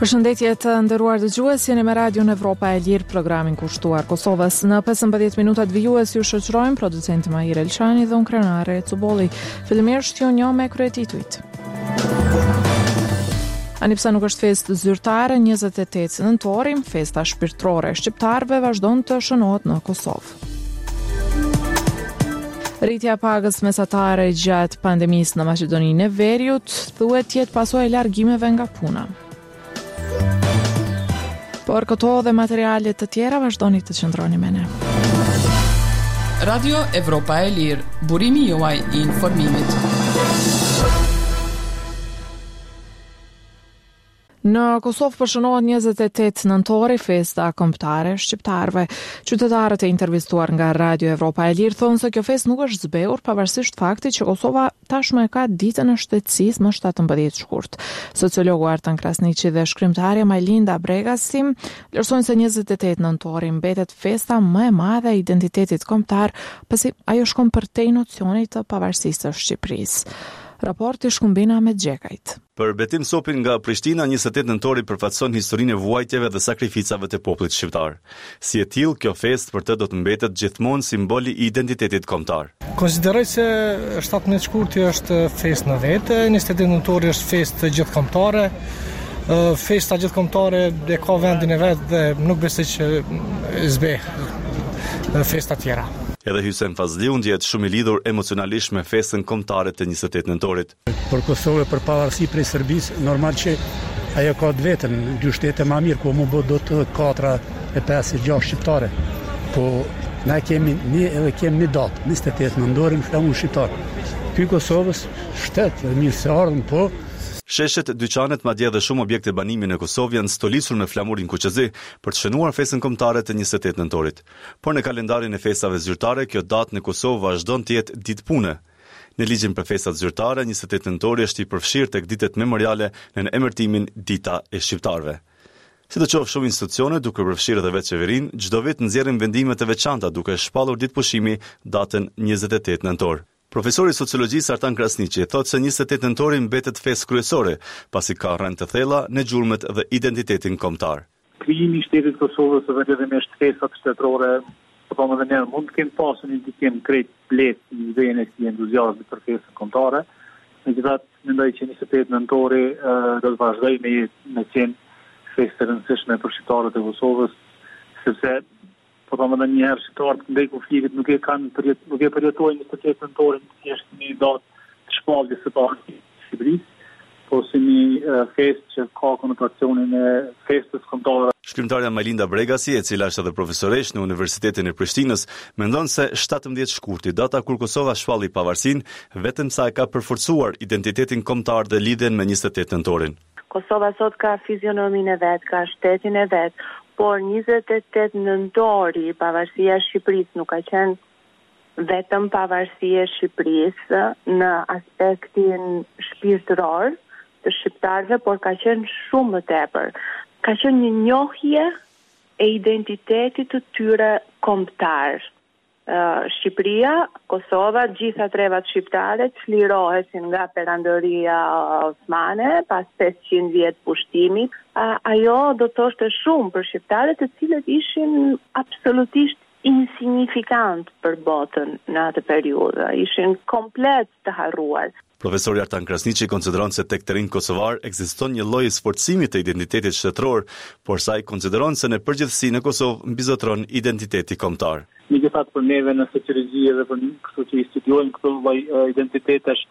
Përshëndetje të nderuar dëgjues, jeni me Radion Evropa e Lirë, programin kushtuar Kosovës. Në 15 minutat vijues ju shoqërojmë producenti Mahir Elçani dhe unë krenare Cubolli. Fillimisht ju njoh me kryetitujt. Ani pse nuk është festë zyrtare, 28 nëntorim, festa shpirtërore e shqiptarëve vazhdon të shënohet në Kosovë. Rritja e pagës mesatare gjatë pandemisë në Maqedoninë e Veriut thuhet jetë pasojë e largimeve nga puna. Por këto dhe materialet të tjera vazhdoni të qëndroni me ne. Radio Evropa e Lirë, burimi juaj i informimit. Në Kosovë përshënohet 28 nëntori, festa kombëtare shqiptarëve. Qytetarët e intervistuar nga Radio Evropa e Lirë thonë se kjo festë nuk është zbehur pavarësisht faktit që Kosova tashmë ka ditën e shtetësisë më 17 shkurt. Sociologu Artan Krasniqi dhe shkrimtarja Majlinda Bregasi vlerësojnë se 28 nëntori mbetet festa më e madhe e identitetit kombëtar, pasi ajo shkon përtej nocionit të pavarësisë së Shqipërisë. Raporti shkumbina me Gjekajt. Për Betim Sopin nga Prishtina, 28 nëntori përfaqëson historinë e vuajtjeve dhe sakrificave të popullit shqiptar. Si e tillë, kjo festë për të do të mbetet gjithmonë simboli i identitetit kombëtar. Konsideroj se 17 shkurti është festë në vetë, 28 nëntori është festë gjithkombëtare. Festa gjithkombëtare e ka vendin e vet dhe nuk besoj që zbeh festa tjera. Edhe Hysem Fazliu ndjet shumë i lidhur emocionalisht me festën kombëtare të 28 nëntorit. Për Kosovë, për pavarësi prej Serbisë, normal që ajo ka të vetën, dy shtete më mirë, ku më bë do të 4 e 5 e 6 shqiptare. Po na kemi një datë, 28 nëntorin flamun shqiptar. Ky Kosovës shtet dhe mirë se ardhën, po sheshet, dyqanet, madje edhe shumë objekte banimi në Kosovë janë stolicur me flamurin kuqezi për të shënuar festën kombëtare të 28 nëntorit. Por në kalendarin e festave zyrtare, kjo datë në Kosovë vazhdon të jetë ditë pune. Në ligjin për festat zyrtare, 28 nëntori është i përfshirë tek ditët memoriale në emërtimin Dita e Shqiptarëve. Sidoqoftë, shumë institucione, duke përfshirë edhe vetë qeverinë, çdo vit nxjerrin vendime të veçanta duke shpallur ditë pushimi datën 28 nëntor. Profesori i sociologjisë Artan Krasniqi thotë se 28 nëntori mbetet festë kryesore, pasi ka rënë të thella në gjurmët dhe identitetin kombëtar. Krijimi i shtetit Kosovës dhe vetëmisht festat shtetërore, po më dhe mund të kenë pasur një ndikim krejt blet në idenë e si entuziazmi për festën kombëtare. Megjithatë, mendoj që 28 nëntori do të vazhdojë me qenë festë e rëndësishme për shqiptarët e Kosovës, sepse po të më dhe njëherë shqiptarët ndaj konfliktit nuk e përjetojnë 28 nëntorin thjesht një datë të shpalljes së parë të Shqipërisë, po si një festë që ka konotacionin e festës kombëtare. Shkrimtarja Majlinda Bregasi, e cila është edhe profesoresh në Universitetin e Prishtinës, mendon se 17 shkurti, data kur Kosova shpalli pavarësinë, vetëm sa e ka përforcuar identitetin kombëtar dhe lidhjen me 28 nëntorin. Kosova sot ka fizionomin e vet, ka shtetin e vet, por 28 nëntori, pavarësia e Shqipërisë nuk ka qenë vetëm pavarësia e Shqipërisë në aspektin shpirtëror të shqiptarëve, por ka qenë shumë më tepër. Ka qenë një njohje e identitetit të tyre kombëtar. Shqipëria, Kosova, gjitha trevat shqiptare çlirohesin nga perandoria osmane pas 500 vjet pushtimit. Ajo do të thoshte shumë për shqiptarët, të cilët ishin absolutisht insignifikant për botën në atë periudhë, ishin komplet të harruar. Profesori Artan Krasniqi konsideron se tek terrin kosovar ekziston një lloj sforcimi të identitetit shtetëror, por sa i konsideron se në përgjithësi në Kosovë mbizotron identiteti kombëtar. Megjithatë, për neve në sociologji dhe për kështu që i studiojmë këto lloj identitetesh,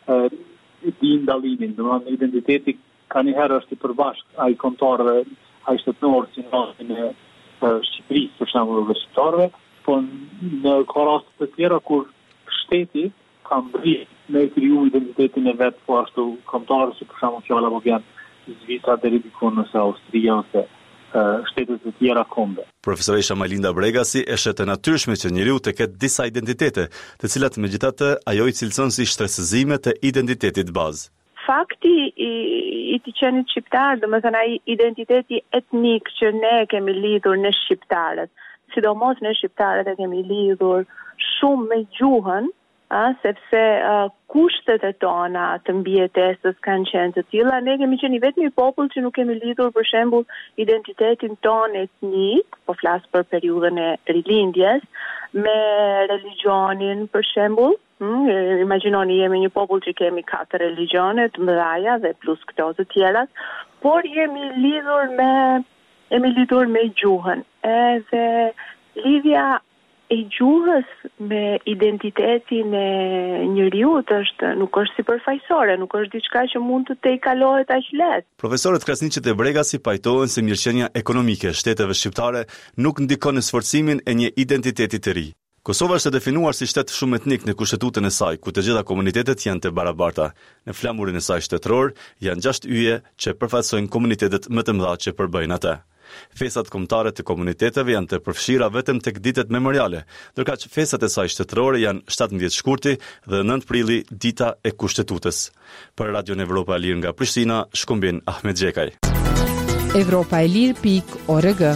di ndallimin, domethënë identiteti ka një herë është i përbashkët ai kombëtar dhe ai shtetëror si në Shqipërisë, për shembull, dhe shqiptarëve, po në raste të tjera kur shteti ka mbërrit me kriju identitetin e vet, po ashtu kombëtarë si për shembull fjala po vjen Zvicra deri diku nëse Austria ose shtetet të tjera kombe. Profesoresha Majlinda Bregasi e shet të natyrshme që njeriu të ketë disa identitete, të cilat megjithatë ajo i cilëson si shtresëzime të identitetit bazë. Fakti i të qenit shqiptar, domethënë ai identiteti etnik që ne kemi lidhur në shqiptarët, sidomos ne shqiptarët e kemi lidhur shumë me gjuhën, sepse kushtet e tona të mbijetesës kanë qenë të tilla. Ne kemi qenë vetëm një popull që nuk kemi lidhur për shembull identitetin ton etnik, po flas për periudhën e rilindjes, me religionin për shembull. Imagjinoni, jemi një popull që kemi 4 religione të mëdha dhe plus këto të tjerat, por jemi lidhur me gjuhën. Edhe lidhja e gjuhës me identitetin e njeriut nuk është sipërfaqësore, nuk është diçka që mund të tejkalohet aq lehtë. Profesorët Krasniqi dhe Bregasi pajtohen se mirëqenia ekonomike e shteteve shqiptare nuk ndikon në sforcimin e një identiteti të ri. Kosova është definuar si shtet shumë etnik në kushtetutën e saj, ku të gjitha komunitetet janë të barabarta. Në flamurin e saj shtetëror janë 6 yje që përfaqësojnë komunitetet më të mëdha që përbëjnë atë. Festat kombëtare të komuniteteve janë të përfshira vetëm tek ditët memoriale, ndërkaq festat e saj shtetërore janë 17 shkurti dhe 9 prilli, dita e kushtetutës. Për Radion Evropa e Lirë nga Prishtina, shkëmbin Ahmet Xhekaj. Evropaelir.org.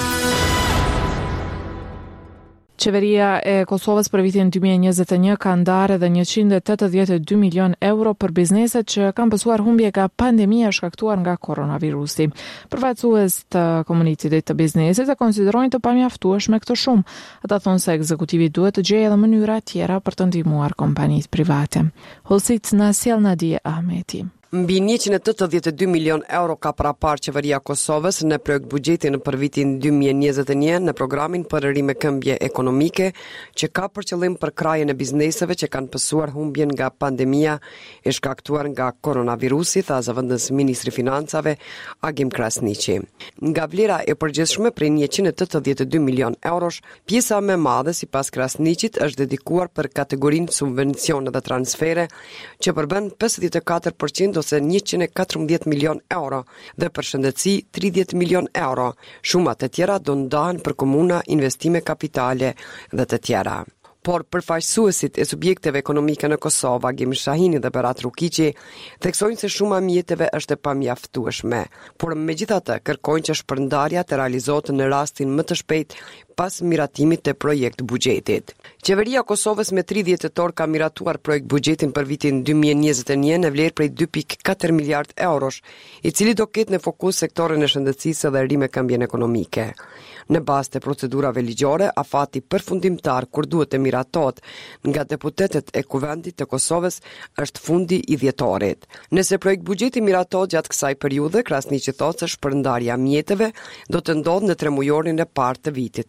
Qeveria e Kosovës për vitin 2021 ka ndarë edhe 182 milion euro për bizneset që kanë pësuar humbje nga pandemia shkaktuar nga koronavirusi. Përfaqësues të komunitetit të biznesit e konsiderojnë të pamjaftueshme këtë shumë. Ata thonë se ekzekutivi duhet të gjejë edhe mënyra tjera për të ndihmuar kompanitë private. Holsit na sjell Nadia Ahmeti. Mbi 182 milion euro ka parapar qeveria Kosovës në projekt buxhetin për vitin 2021 në programin për rimekëmbje ekonomike që ka për qëllim përkrajjen e bizneseve që kanë pësuar humbjen nga pandemia e shkaktuar nga koronavirusi, tha zëvendës ministri financave Agim Krasniqi. Nga vlera e përgjithshme prej 182 milion eurosh, pjesa më e madhe sipas Krasniqit është dedikuar për kategorinë subvencione dhe transfere që përbën 54% ose 114 milion euro dhe për shëndetësi 30 milion euro. Shumat e tjera do ndahen për komuna, investime kapitale dhe të tjera. Por përfaqësuesit e subjekteve ekonomike në Kosovë, Agim Shahini dhe Berat Rukiqi, theksojnë se shuma mjeteve është e pamjaftueshme, por megjithatë kërkojnë që shpërndarja të realizohet në rastin më të shpejt pas miratimit të projekt buxhetit. Qeveria Kosovës me 30 dhjetor ka miratuar projekt buxhetin për vitin 2021 në vlerë prej 2.4 miliard eurosh, i cili do ketë në fokus sektorin e shëndetësisë dhe rimekëmbjen ekonomike. Në bazë të procedurave ligjore, afati përfundimtar kur duhet të miratohet nga deputetët e Kuvendit të Kosovës është fundi i dhjetorit. Nëse projekt buxheti miratohet gjatë kësaj periudhe, Krasniqi thotë se shpërndarja mjeteve do të ndodhë në tremujorin e parë të vitit